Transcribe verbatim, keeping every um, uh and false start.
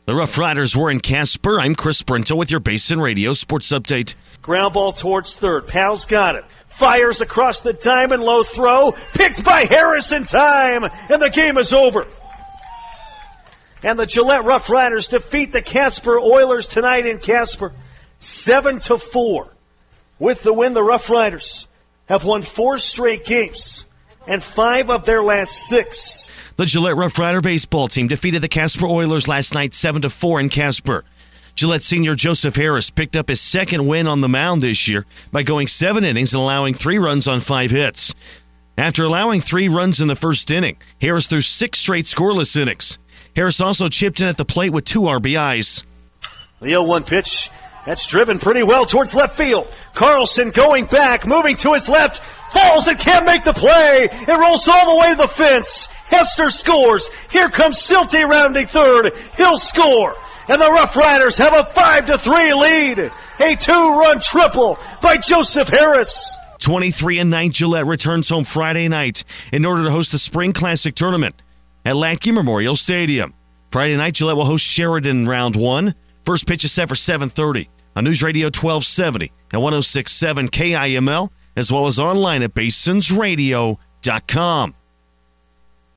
The Rough Riders were in Casper. I'm Chris Brento with your Basin Radio Sports Update. Ground ball towards third. Powell's got it. Fires across the diamond. Low throw. Picked by Harris in time. And the game is over. And the Gillette Rough Riders defeat the Casper Oilers tonight in Casper. Seven to four. With the win, the Rough Riders have won four straight games. And five of their last six. The Gillette Rough Rider baseball team defeated the Casper Oilers last night seven to four in Casper. Gillette senior Joseph Harris picked up his second win on the mound this year by going seven innings and allowing three runs on five hits. After allowing three runs in the first inning, Harris threw six straight scoreless innings. Harris also chipped in at the plate with two R B Is. The oh one pitch, that's driven pretty well towards left field. Carlson going back, moving to his left, falls and can't make the play. It rolls all the way to the fence. Hester scores. Here comes Silty rounding third. He'll score. And the Rough Riders have a five to three lead. A two-run triple by Joseph Harris. twenty-three and nine Gillette returns home Friday night in order to host the Spring Classic Tournament at Lackey Memorial Stadium. Friday night, Gillette will host Sheridan round one. First pitch is set for seven thirty on News Radio twelve seventy and one oh six point seven K I M L, as well as online at basins radio dot com.